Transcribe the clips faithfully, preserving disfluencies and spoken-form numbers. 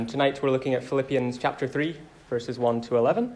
Tonight we're looking at Philippians chapter three, verses one to eleven.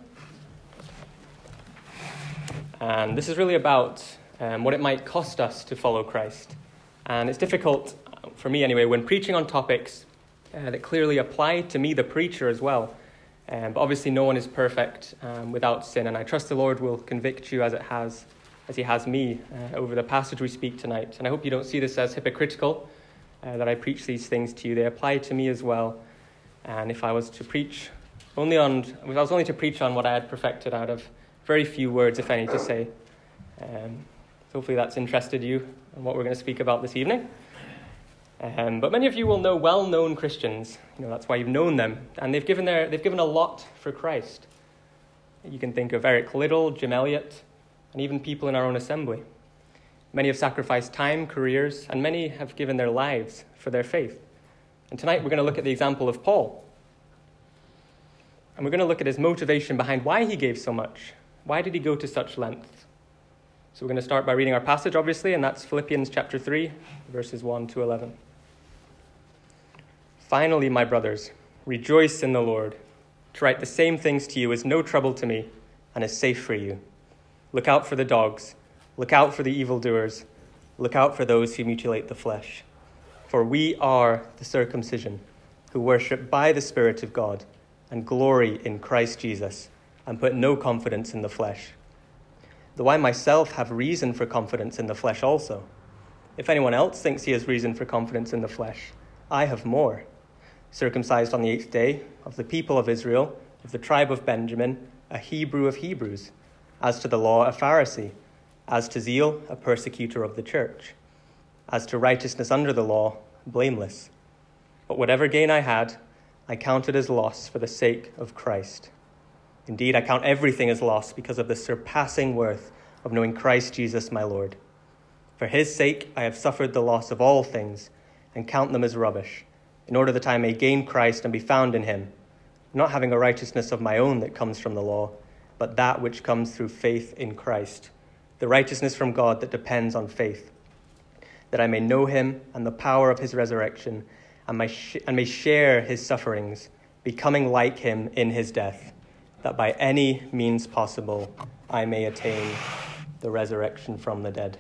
And this is really about um, what it might cost us to follow Christ. And it's difficult, for me anyway, when preaching on topics uh, that clearly apply to me, the preacher, as well. Um, but obviously no one is perfect um, without sin, and I trust the Lord will convict you as it has, as he has me uh, over the passage we speak tonight. And I hope you don't see this as hypocritical, uh, that I preach these things to you. They apply to me as well. And if I was to preach only on, if I was only to preach on what I had perfected, I'd have very few words, if any, to say. Um, so hopefully that's interested you in what we're going to speak about this evening. Um, but many of you will know well-known Christians. You know, that's why you've known them. And they've given their, they've given a lot for Christ. You can think of Eric Liddell, Jim Elliot, and even people in our own assembly. Many have sacrificed time, careers, and many have given their lives for their faith. And tonight we're going to look at the example of Paul. And we're going to look at his motivation behind why he gave so much. Why did he go to such lengths? So we're going to start by reading our passage, obviously, and that's Philippians chapter three, verses one to eleven. Finally, my brothers, rejoice in the Lord. To write the same things to you is no trouble to me and is safe for you. Look out for the dogs. Look out for the evildoers. Look out for those who mutilate the flesh. For we are the circumcision, who worship by the Spirit of God, and glory in Christ Jesus, and put no confidence in the flesh. Though I myself have reason for confidence in the flesh also. If anyone else thinks he has reason for confidence in the flesh, I have more. Circumcised on the eighth day, of the people of Israel, of the tribe of Benjamin, a Hebrew of Hebrews, as to the law, a Pharisee, as to zeal, a persecutor of the church, as to righteousness under the law, blameless. But whatever gain I had, I counted as loss for the sake of Christ. Indeed, I count everything as loss because of the surpassing worth of knowing Christ Jesus my Lord. For his sake I have suffered the loss of all things and count them as rubbish, in order that I may gain Christ and be found in him, not having a righteousness of my own that comes from the law, but that which comes through faith in Christ, the righteousness from God that depends on faith, that I may know him and the power of his resurrection, and may, sh- and may share his sufferings, becoming like him in his death, that by any means possible I may attain the resurrection from the dead.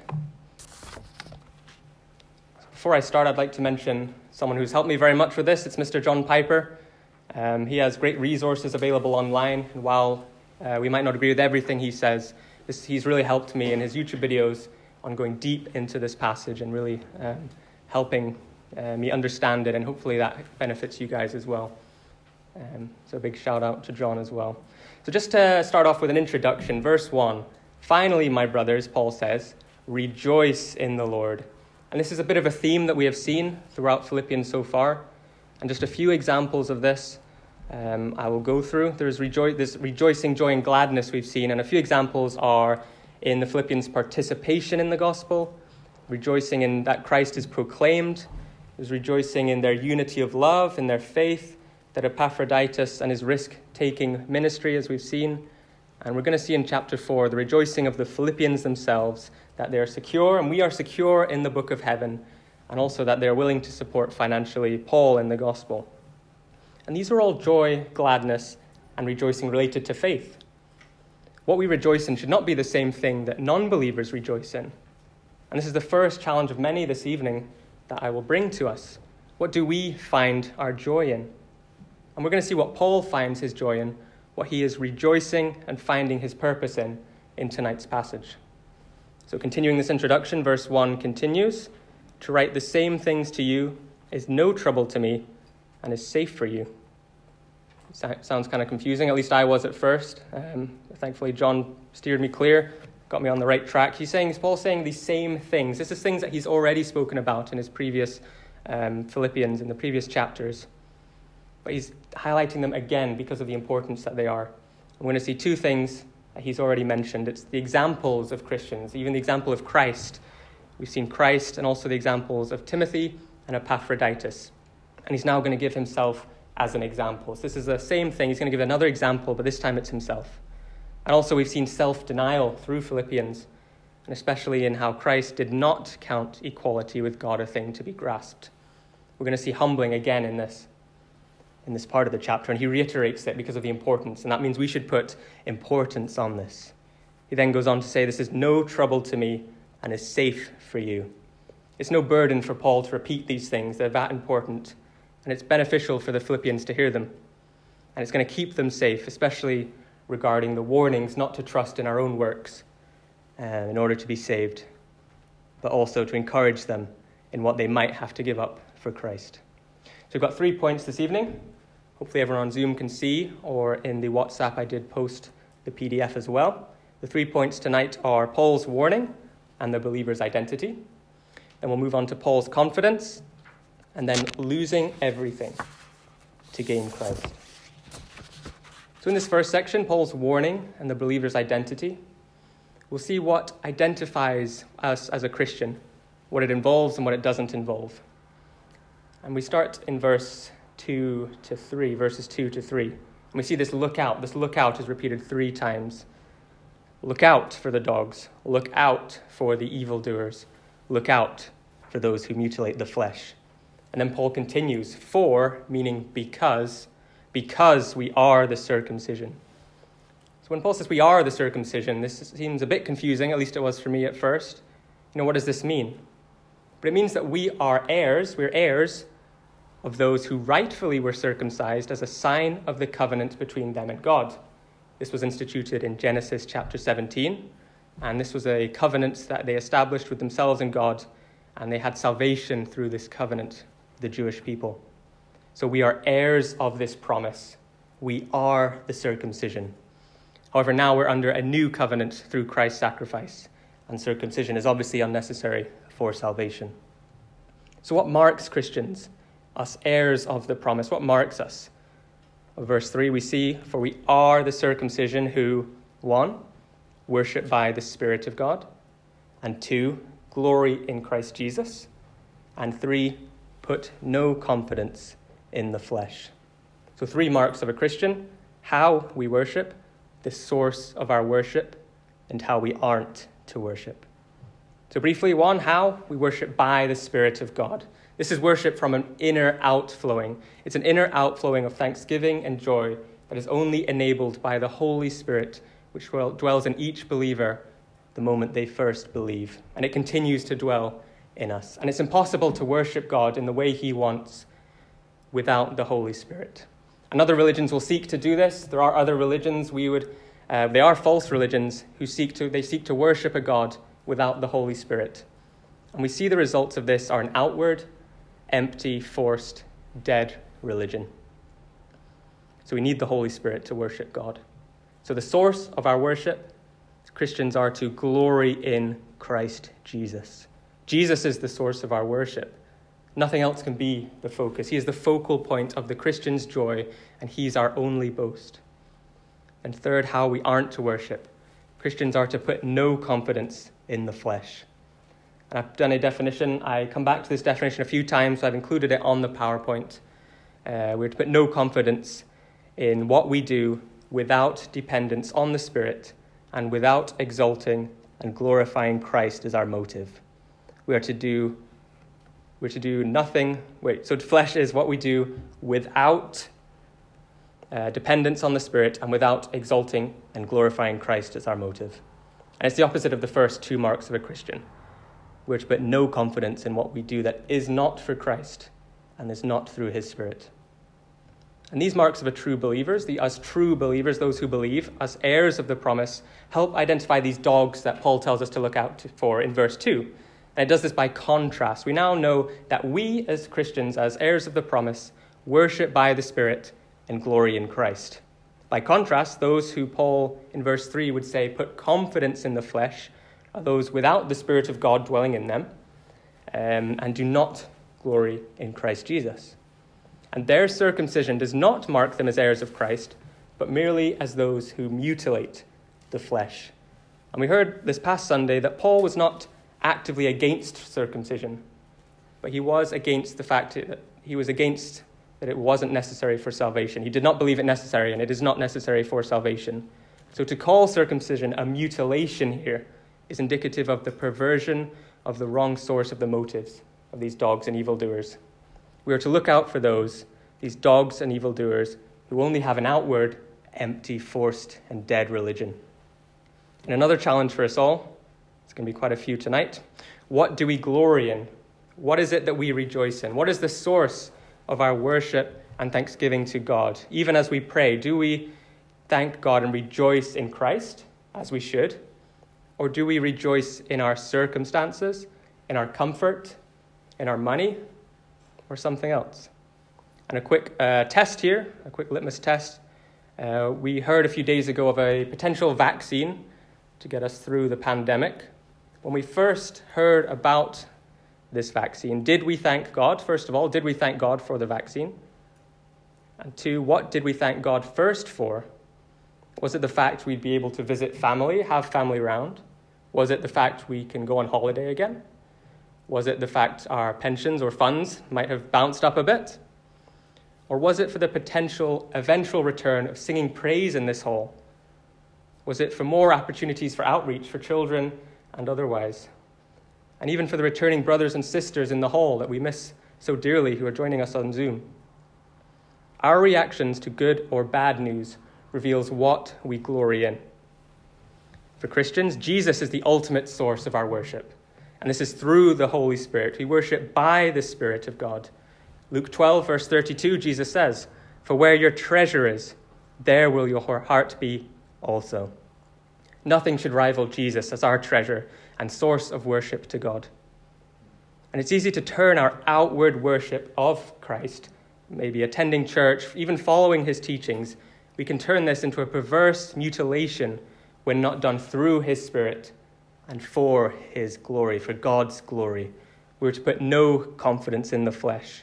Before I start, I'd like to mention someone who's helped me very much with this. It's Mister John Piper. Um, he has great resources available online, and while uh, we might not agree with everything he says, this, he's really helped me in his YouTube videos on going deep into this passage and really um, helping uh, me understand it, and hopefully that benefits you guys as well. Um, so a big shout out to John as well. So just to start off with an introduction, verse one. Finally, my brothers, Paul says, rejoice in the Lord. And this is a bit of a theme that we have seen throughout Philippians so far. And just a few examples of this um, I will go through. There's rejo- this rejoicing, joy, and gladness we've seen. And a few examples are in the Philippians' participation in the gospel, rejoicing in that Christ is proclaimed, is rejoicing in their unity of love, in their faith, that Epaphroditus and his risk-taking ministry, as we've seen. And we're going to see in chapter four the rejoicing of the Philippians themselves, that they are secure, and we are secure in the book of heaven, and also that they are willing to support financially Paul in the gospel. And these are all joy, gladness, and rejoicing related to faith. What we rejoice in should not be the same thing that non-believers rejoice in. And this is the first challenge of many this evening that I will bring to us. What do we find our joy in? And we're going to see what Paul finds his joy in, what he is rejoicing and finding his purpose in, in tonight's passage. So continuing this introduction, verse one continues, to write the same things to you is no trouble to me and is safe for you. Sounds kind of confusing, at least I was at first. Um, thankfully, John steered me clear, got me on the right track. He's saying, Paul's saying these same things. This is things that he's already spoken about in his previous um, Philippians, in the previous chapters. But he's highlighting them again because of the importance that they are. We're going to see two things that he's already mentioned. It's the examples of Christians, even the example of Christ. We've seen Christ and also the examples of Timothy and Epaphroditus. And he's now going to give himself as an example. So this is the same thing. He's going to give another example, but this time it's himself. And also we've seen self-denial through Philippians, and especially in how Christ did not count equality with God a thing to be grasped. We're going to see humbling again in this. in this part of the chapter, and he reiterates it because of the importance, and that means we should put importance on this. He then goes on to say, this is no trouble to me and is safe for you. It's no burden for Paul to repeat these things. They're that important, and it's beneficial for the Philippians to hear them. And it's going to keep them safe, especially regarding the warnings not to trust in our own works um, in order to be saved, but also to encourage them in what they might have to give up for Christ. So we've got three points this evening. Hopefully everyone on Zoom can see, or in the WhatsApp I did post the P D F as well. The three points tonight are Paul's warning and the believer's identity. Then we'll move on to Paul's confidence, and then losing everything to gain Christ. So in this first section, Paul's warning and the believer's identity, we'll see what identifies us as a Christian, what it involves and what it doesn't involve. And we start in verse two to three, verses two to three. And we see this look out. This look out is repeated three times. Look out for the dogs. Look out for the evildoers. Look out for those who mutilate the flesh. And then Paul continues, for, meaning because, because we are the circumcision. So when Paul says we are the circumcision, this seems a bit confusing, at least it was for me at first. You know, what does this mean? But it means that we are heirs, we're heirs of those who rightfully were circumcised as a sign of the covenant between them and God. This was instituted in Genesis chapter seventeen, and this was a covenant that they established with themselves and God, and they had salvation through this covenant, the Jewish people. So we are heirs of this promise. We are the circumcision. However, now we're under a new covenant through Christ's sacrifice, and circumcision is obviously unnecessary for salvation. So what marks Christians, us heirs of the promise? What marks us? Well, verse three, we see, for we are the circumcision who, one, worship by the Spirit of God, and two, glory in Christ Jesus, and three, put no confidence in the flesh. So three marks of a Christian: how we worship, the source of our worship, and how we aren't to worship. So briefly, one, how we worship by the Spirit of God. This is worship from an inner outflowing. It's an inner outflowing of thanksgiving and joy that is only enabled by the Holy Spirit, which dwells in each believer the moment they first believe. And it continues to dwell in us. And it's impossible to worship God in the way he wants without the Holy Spirit. And other religions will seek to do this. There are other religions we would, uh, they are false religions who seek to, they seek to worship a God without the Holy Spirit. And we see the results of this are an outward, empty, forced, dead religion. So we need the Holy Spirit to worship God. So the source of our worship, Christians are to glory in Christ Jesus. Jesus is the source of our worship. Nothing else can be the focus. He is the focal point of the Christian's joy, and he's our only boast. And third, how we aren't to worship. Christians are to put no confidence in the flesh. And I've done a definition. I come back to this definition a few times, so I've included it on the PowerPoint. Uh, we're to put no confidence in what we do without dependence on the Spirit and without exalting and glorifying Christ as our motive. We are to do, we're to do nothing. Wait, so flesh is what we do without uh, dependence on the Spirit and without exalting and glorifying Christ as our motive. And it's the opposite of the first two marks of a Christian. We're to put no confidence in what we do that is not for Christ and is not through his Spirit. And these marks of a true believers, the us true believers, those who believe, us heirs of the promise, help identify these dogs that Paul tells us to look out for in verse two. And it does this by contrast. We now know that we as Christians, as heirs of the promise, worship by the Spirit and glory in Christ. By contrast, those who Paul in verse three would say put confidence in the flesh are those without the Spirit of God dwelling in them um, and do not glory in Christ Jesus. And their circumcision does not mark them as heirs of Christ, but merely as those who mutilate the flesh. And we heard this past Sunday that Paul was not actively against circumcision, but he was against the fact that he was against that it wasn't necessary for salvation. He did not believe it necessary, and it is not necessary for salvation. So to call circumcision a mutilation here is indicative of the perversion of the wrong source of the motives of these dogs and evildoers. We are to look out for those, these dogs and evildoers who only have an outward, empty, forced, and dead religion. And another challenge for us all, it's going to be quite a few tonight. What do we glory in? What is it that we rejoice in? What is the source of our worship and thanksgiving to God? Even as we pray, do we thank God and rejoice in Christ, as we should? Or do we rejoice in our circumstances, in our comfort, in our money, or something else? And a quick uh, test here, a quick litmus test. Uh, we heard a few days ago of a potential vaccine to get us through the pandemic. When we first heard about this vaccine, did we thank God? First of all, did we thank God for the vaccine? And two, what did we thank God first for? Was it the fact we'd be able to visit family, have family round? Was it the fact we can go on holiday again? Was it the fact our pensions or funds might have bounced up a bit? Or was it for the potential eventual return of singing praise in this hall? Was it for more opportunities for outreach for children and otherwise? And even for the returning brothers and sisters in the hall that we miss so dearly who are joining us on Zoom? Our reactions to good or bad news reveals what we glory in. For Christians, Jesus is the ultimate source of our worship. And this is through the Holy Spirit. We worship by the Spirit of God. Luke twelve, verse thirty-two, Jesus says, "For where your treasure is, there will your heart be also." Nothing should rival Jesus as our treasure and source of worship to God. And it's easy to turn our outward worship of Christ, maybe attending church, even following his teachings, we can turn this into a perverse mutilation when not done through his Spirit and for his glory, for God's glory. We're to put no confidence in the flesh.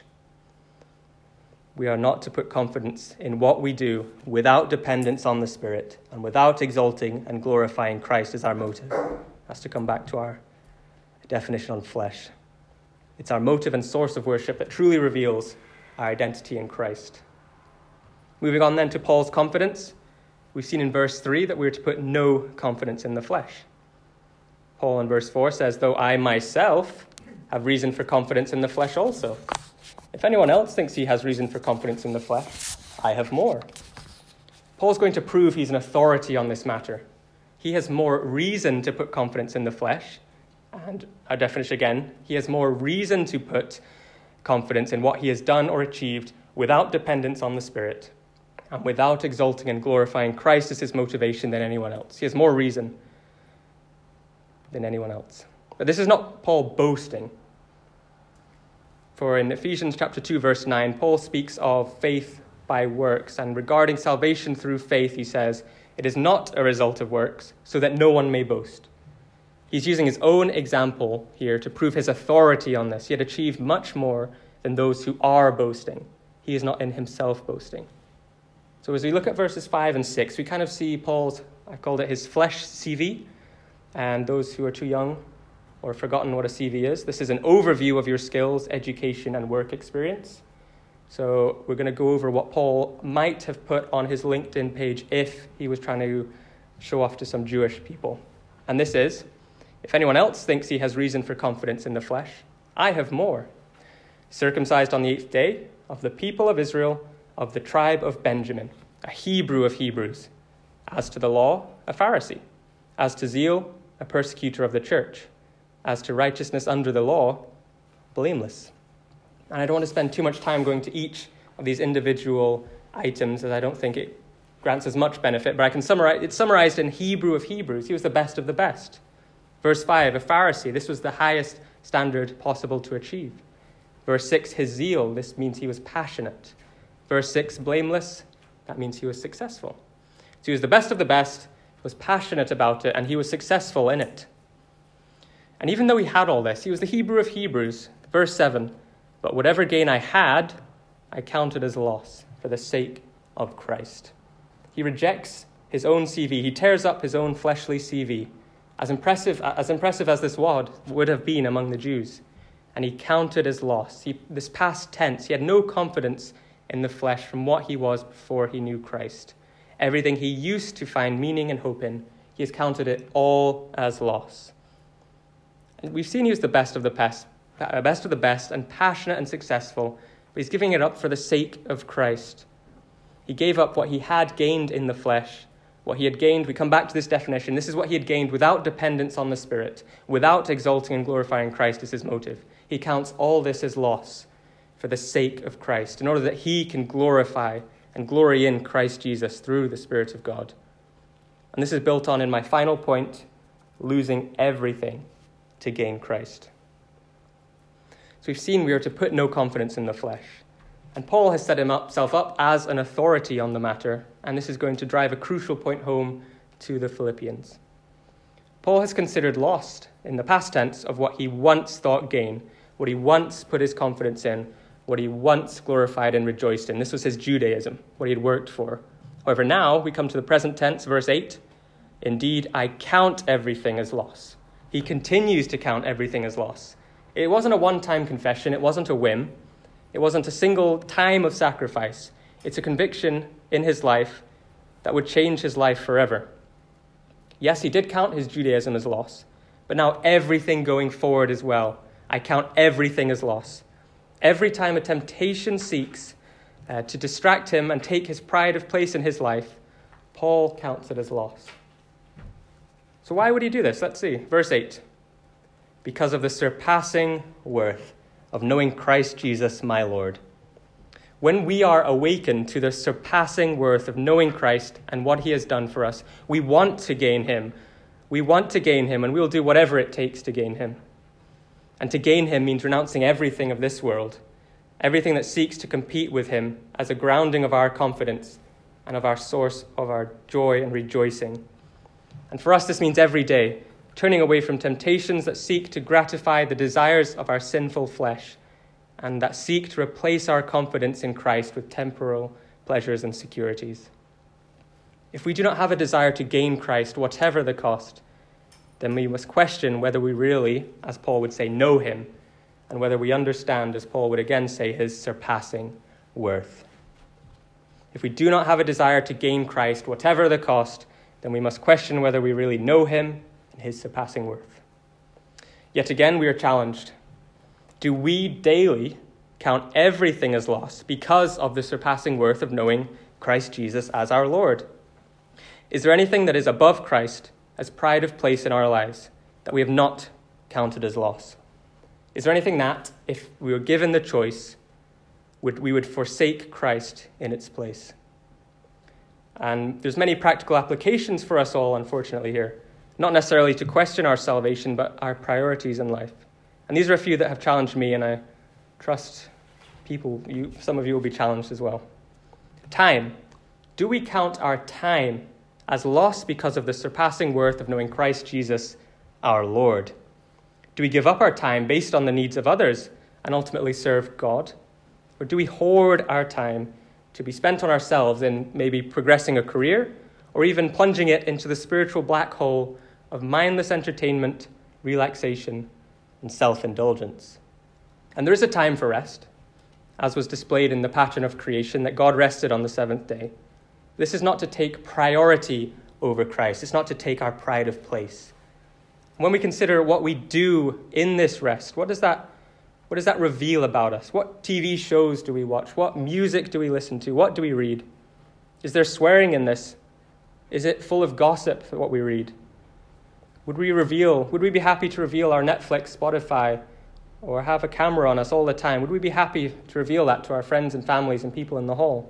We are not to put confidence in what we do without dependence on the Spirit and without exalting and glorifying Christ as our motive. That's to come back to our definition on flesh. It's our motive and source of worship that truly reveals our identity in Christ. Moving on then to Paul's confidence, we've seen in verse three that we're to put no confidence in the flesh. Paul in verse four says, "Though I myself have reason for confidence in the flesh also. If anyone else thinks he has reason for confidence in the flesh, I have more." Paul's going to prove he's an authority on this matter. He has more reason to put confidence in the flesh. And our definition again, he has more reason to put confidence in what he has done or achieved without dependence on the Spirit and without exalting and glorifying Christ as his motivation than anyone else. He has more reason than anyone else. But this is not Paul boasting. For in Ephesians chapter two, verse nine, Paul speaks of faith by works. And regarding salvation through faith, he says, "It is not a result of works, so that no one may boast." He's using his own example here to prove his authority on this. He had achieved much more than those who are boasting. He is not in himself boasting. So as we look at verses five and six, we kind of see Paul's, I've called it his flesh C V. And those who are too young or forgotten what a C V is, this is an overview of your skills, education, and work experience. So we're going to go over what Paul might have put on his LinkedIn page if he was trying to show off to some Jewish people. And this is, if anyone else thinks he has reason for confidence in the flesh, I have more. Circumcised on the eighth day, of the people of Israel, of the tribe of Benjamin, a Hebrew of Hebrews. As to the law, a Pharisee. As to zeal, a persecutor of the church. As to righteousness under the law, blameless. And I don't want to spend too much time going to each of these individual items, as I don't think it grants as much benefit, but I can summarize. It's summarized in Hebrew of Hebrews. He was the best of the best. Verse five, a Pharisee. This was the highest standard possible to achieve. Verse six, his zeal. This means he was passionate. Verse six, blameless. That means he was successful. So he was the best of the best, was passionate about it, and he was successful in it. And even though he had all this, he was the Hebrew of Hebrews. Verse seven, but whatever gain I had, I counted as loss for the sake of Christ. He rejects his own C V. He tears up his own fleshly C V, as impressive as impressive as this would, would have been among the Jews. And he counted as loss. He, this past tense, he had no confidence in the flesh from what he was before he knew Christ. Everything he used to find meaning and hope in, he has counted it all as loss. And we've seen he was the best of the best, best of the best and passionate and successful but he's giving it up for the sake of Christ. He gave up what he had gained in the flesh. What he had gained, we come back to this definition, this is what he had gained without dependence on the Spirit, without exalting and glorifying Christ as his motive. He counts all this as loss for the sake of Christ, in order that he can glorify and glory in Christ Jesus through the Spirit of God. And this is built on, in my final point, losing everything to gain Christ. So we've seen we are to put no confidence in the flesh. And Paul has set himself up as an authority on the matter, and this is going to drive a crucial point home to the Philippians. Paul has considered lost in the past tense of what he once thought gain, what he once put his confidence in, what he once glorified and rejoiced in. This was his Judaism, what he had worked for. However, now we come to the present tense, verse eight. Indeed, I count everything as loss. He continues to count everything as loss. It wasn't a one-time confession. It wasn't a whim. It wasn't a single time of sacrifice. It's a conviction in his life that would change his life forever. Yes, he did count his Judaism as loss, but now everything going forward as well. I count everything as loss. Every time a temptation seeks uh, to distract him and take his pride of place in his life, Paul counts it as loss. So why would he do this? Let's see. Verse eight. Because of the surpassing worth of knowing Christ Jesus, my Lord. When we are awakened to the surpassing worth of knowing Christ and what he has done for us, we want to gain him. We want to gain him, and we will do whatever it takes to gain him. And to gain him means renouncing everything of this world, everything that seeks to compete with him as a grounding of our confidence and of our source of our joy and rejoicing. And for us, this means every day, turning away from temptations that seek to gratify the desires of our sinful flesh and that seek to replace our confidence in Christ with temporal pleasures and securities. If we do not have a desire to gain Christ, whatever the cost, then we must question whether we really, as Paul would say, know him, and whether we understand, as Paul would again say, his surpassing worth. If we do not have a desire to gain Christ, whatever the cost, then we must question whether we really know him and his surpassing worth. Yet again, we are challenged. Do we daily count everything as loss because of the surpassing worth of knowing Christ Jesus as our Lord? Is there anything that is above Christ as pride of place in our lives that we have not counted as loss? Is there anything that, if we were given the choice, would we would forsake Christ in its place? And there's many practical applications for us all, unfortunately, here. Not necessarily to question our salvation, but our priorities in life. And these are a few that have challenged me, and I trust people, you, some of you will be challenged as well. Time. Do we count our time as lost because of the surpassing worth of knowing Christ Jesus, our Lord? Do we give up our time based on the needs of others and ultimately serve God? Or do we hoard our time to be spent on ourselves in maybe progressing a career or even plunging it into the spiritual black hole of mindless entertainment, relaxation, and self-indulgence? And there is a time for rest, as was displayed in the pattern of creation, that God rested on the seventh day. This is not to take priority over Christ. It's not to take our pride of place. When we consider what we do in this rest, what does that, what does that reveal about us? What T V shows do we watch? What music do we listen to? What do we read? Is there swearing in this? Is it full of gossip, what we read? Would we reveal, would we be happy to reveal our Netflix, Spotify, or have a camera on us all the time? Would we be happy to reveal that to our friends and families and people in the hall?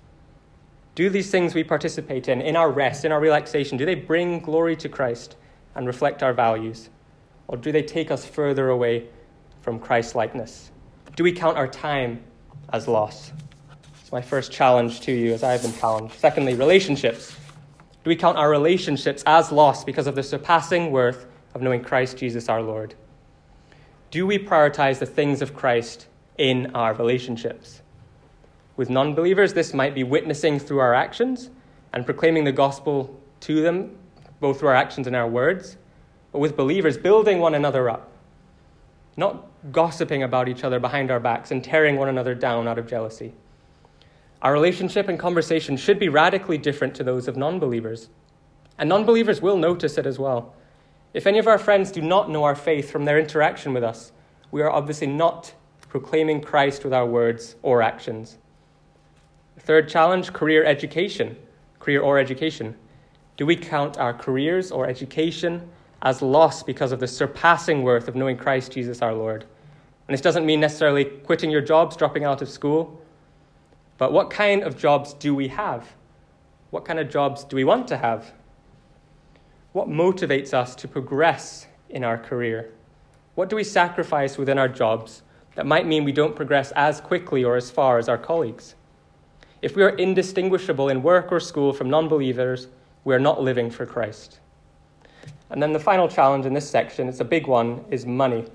Do these things we participate in, in our rest, in our relaxation, do they bring glory to Christ and reflect our values? Or do they take us further away from Christ-likeness? Do we count our time as loss? It's my first challenge to you as I have been challenged. Secondly, relationships. Do we count our relationships as loss because of the surpassing worth of knowing Christ Jesus our Lord? Do we prioritize the things of Christ in our relationships? With non-believers, this might be witnessing through our actions and proclaiming the gospel to them, both through our actions and our words. But with believers, building one another up, not gossiping about each other behind our backs and tearing one another down out of jealousy. Our relationship and conversation should be radically different to those of non-believers. And non-believers will notice it as well. If any of our friends do not know our faith from their interaction with us, we are obviously not proclaiming Christ with our words or actions. The third challenge, career education, career or education. Do we count our careers or education as loss because of the surpassing worth of knowing Christ Jesus our Lord? And this doesn't mean necessarily quitting your jobs, dropping out of school. But what kind of jobs do we have? What kind of jobs do we want to have? What motivates us to progress in our career? What do we sacrifice within our jobs that might mean we don't progress as quickly or as far as our colleagues? If we are indistinguishable in work or school from non-believers, we are not living for Christ. And then the final challenge in this section, it's a big one, is money.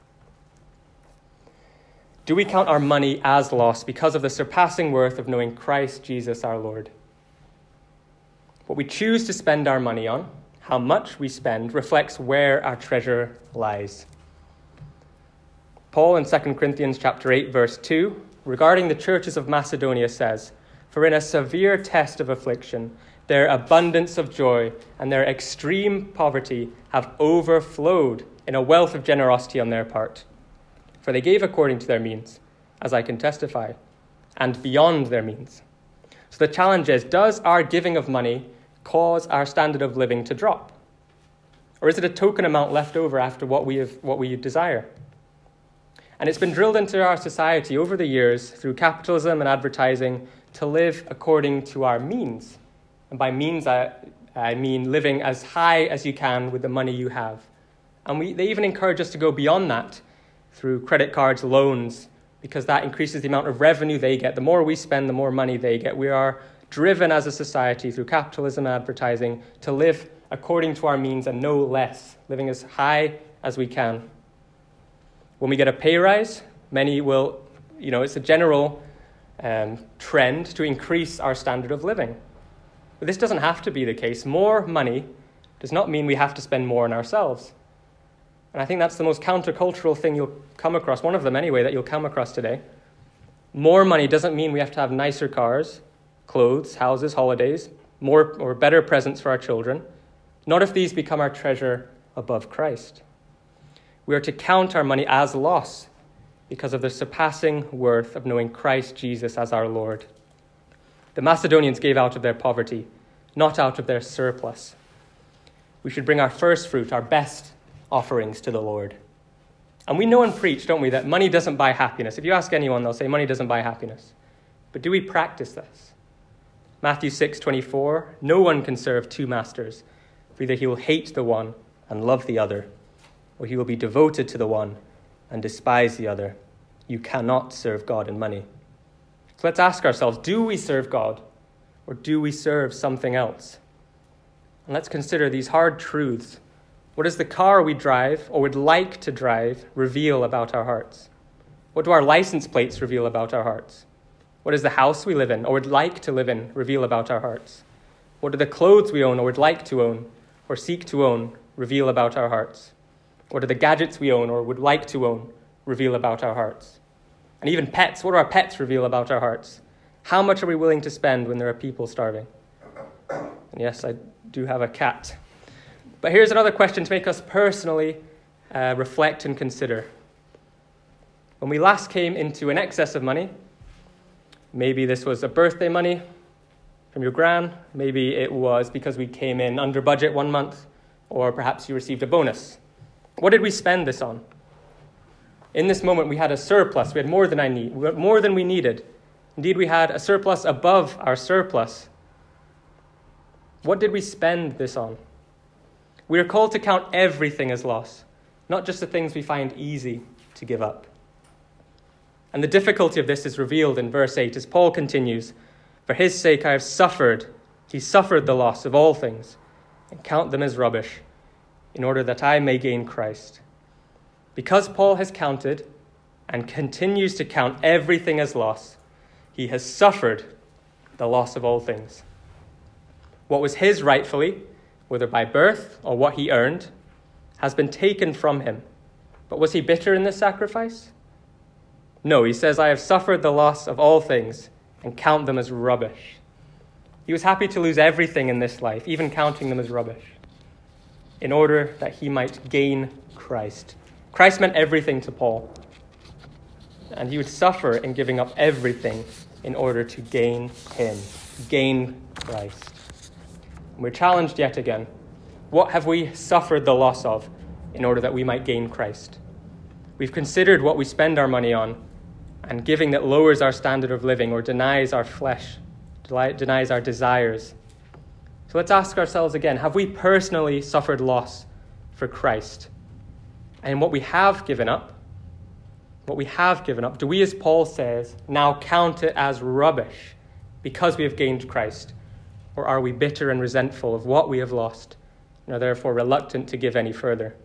Do we count our money as loss because of the surpassing worth of knowing Christ Jesus our Lord? What we choose to spend our money on, how much we spend, reflects where our treasure lies. Paul in Second Corinthians chapter eight, verse two, regarding the churches of Macedonia says, "For in a severe test of affliction, their abundance of joy and their extreme poverty have overflowed in a wealth of generosity on their part. For they gave according to their means, as I can testify, and beyond their means." So the challenge is, does our giving of money cause our standard of living to drop? Or is it a token amount left over after what we have, what we desire? And it's been drilled into our society over the years through capitalism and advertising to live according to our means. And by means, I, I mean living as high as you can with the money you have. And we, they even encourage us to go beyond that through credit cards, loans, because that increases the amount of revenue they get. The more we spend, the more money they get. We are driven as a society through capitalism and advertising to live according to our means and no less, living as high as we can. When we get a pay rise, many will, you know, it's a general um, trend to increase our standard of living. But this doesn't have to be the case. More money does not mean we have to spend more on ourselves. And I think that's the most countercultural thing you'll come across, one of them anyway, that you'll come across today. More money doesn't mean we have to have nicer cars, clothes, houses, holidays, more or better presents for our children. Not if these become our treasure above Christ. We are to count our money as loss because of the surpassing worth of knowing Christ Jesus as our Lord. The Macedonians gave out of their poverty, not out of their surplus. We should bring our first fruit, our best offerings to the Lord. And we know and preach, don't we, that money doesn't buy happiness. If you ask anyone, they'll say money doesn't buy happiness. But do we practice this? Matthew six twenty-four, no one can serve two masters, for either he will hate the one and love the other, or he will be devoted to the one and despise the other. You cannot serve God and money. So let's ask ourselves, do we serve God or do we serve something else? And let's consider these hard truths. What does the car we drive or would like to drive reveal about our hearts? What do our license plates reveal about our hearts? What does the house we live in or would like to live in reveal about our hearts? What do the clothes we own or would like to own or seek to own reveal about our hearts? What do the gadgets we own or would like to own reveal about our hearts? And even pets, what do our pets reveal about our hearts? How much are we willing to spend when there are people starving? And yes, I do have a cat. But here's another question to make us personally uh, reflect and consider. When we last came into an excess of money, maybe this was a birthday money from your gran, maybe it was because we came in under budget one month, or perhaps you received a bonus. What did we spend this on? In this moment, we had a surplus. We had more than I need, more than we needed. Indeed, we had a surplus above our surplus. What did we spend this on? We are called to count everything as loss, not just the things we find easy to give up. And the difficulty of this is revealed in verse eight as Paul continues, "For his sake I have suffered, he suffered the loss of all things, and count them as rubbish, in order that I may gain Christ." Because Paul has counted and continues to count everything as loss, he has suffered the loss of all things. What was his rightfully, whether by birth or what he earned, has been taken from him. But was he bitter in this sacrifice? No, he says, "I have suffered the loss of all things and count them as rubbish." He was happy to lose everything in this life, even counting them as rubbish, in order that he might gain Christ. Christ meant everything to Paul. and he would suffer in giving up everything in order to gain him, gain Christ. And we're challenged yet again. What have we suffered the loss of in order that we might gain Christ? We've considered what we spend our money on, and giving that lowers our standard of living or denies our flesh, denies our desires. So let's ask ourselves again, have we personally suffered loss for Christ? And what we have given up, what we have given up, do we, as Paul says, now count it as rubbish because we have gained Christ? Or are we bitter and resentful of what we have lost and are therefore reluctant to give any further?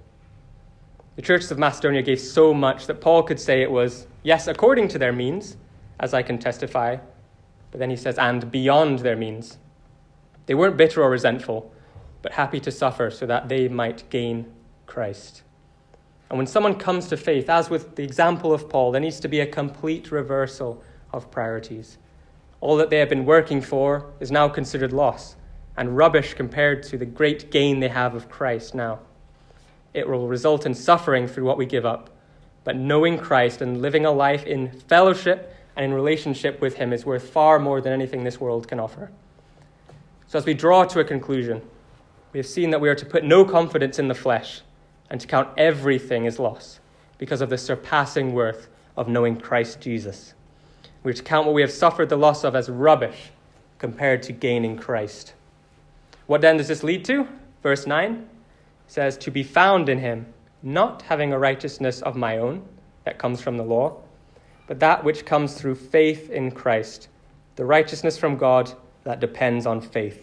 The churches of Macedonia gave so much that Paul could say it was, yes, according to their means, as I can testify, but then he says, and beyond their means. They weren't bitter or resentful, but happy to suffer so that they might gain Christ. And when someone comes to faith, as with the example of Paul, there needs to be a complete reversal of priorities. All that they have been working for is now considered loss and rubbish compared to the great gain they have of Christ now. It will result in suffering through what we give up, but knowing Christ and living a life in fellowship and in relationship with him is worth far more than anything this world can offer. So as we draw to a conclusion, we have seen that we are to put no confidence in the flesh and to count everything as loss because of the surpassing worth of knowing Christ Jesus. We are to count what we have suffered the loss of as rubbish compared to gaining Christ. What then does this lead to? Verse nine says, to be found in him, not having a righteousness of my own that comes from the law, but that which comes through faith in Christ, the righteousness from God that depends on faith.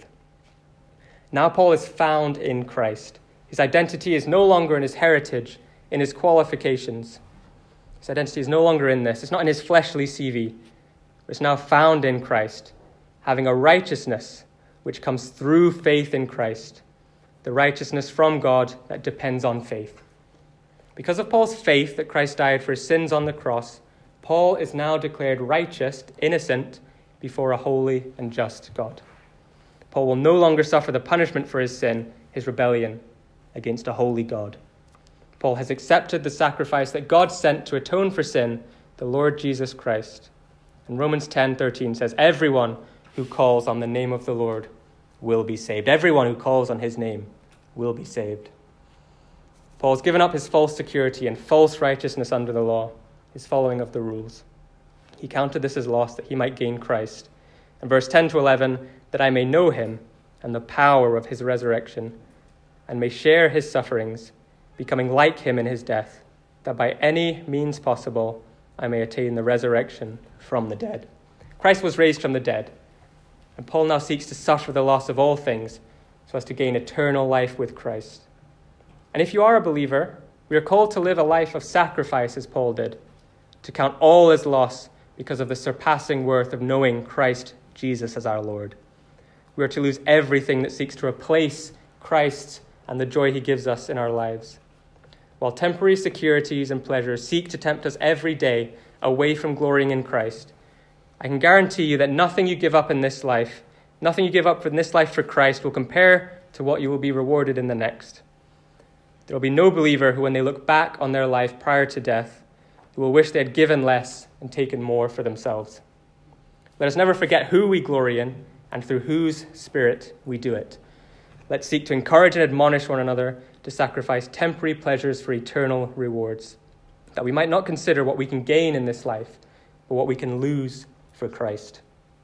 Now Paul is found in Christ. His identity is no longer in his heritage, in his qualifications. His identity is no longer in this. It's not in his fleshly C V. It's now found in Christ, having a righteousness which comes through faith in Christ, the righteousness from God that depends on faith. Because of Paul's faith that Christ died for his sins on the cross, Paul is now declared righteous, innocent, before a holy and just God. Paul will no longer suffer the punishment for his sin, his rebellion against a holy God. Paul has accepted the sacrifice that God sent to atone for sin, the Lord Jesus Christ. And Romans ten thirteen says, everyone who calls on the name of the Lord will be saved. Everyone who calls on his name will be saved. Paul has given up his false security and false righteousness under the law, his following of the rules. He counted this as loss that he might gain Christ. And verse ten to eleven, that I may know him and the power of his resurrection, and may share his sufferings, becoming like him in his death, that by any means possible I may attain the resurrection from the dead. Christ was raised from the dead, and Paul now seeks to suffer the loss of all things so as to gain eternal life with Christ. And if you are a believer, we are called to live a life of sacrifice as Paul did, to count all as loss because of the surpassing worth of knowing Christ Jesus as our Lord. We are to lose everything that seeks to replace Christ and the joy he gives us in our lives. While temporary securities and pleasures seek to tempt us every day away from glorying in Christ, I can guarantee you that nothing you give up in this life, nothing you give up in this life for Christ will compare to what you will be rewarded in the next. There will be no believer who, when they look back on their life prior to death, who will wish they had given less and taken more for themselves. Let us never forget who we glory in and through whose Spirit we do it. Let's seek to encourage and admonish one another to sacrifice temporary pleasures for eternal rewards, that we might not consider what we can gain in this life, but what we can lose for Christ.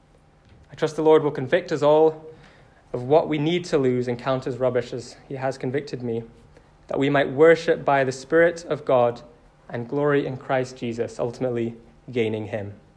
I trust the Lord will convict us all of what we need to lose and count as rubbish as he has convicted me, that we might worship by the Spirit of God and glory in Christ Jesus, ultimately gaining him.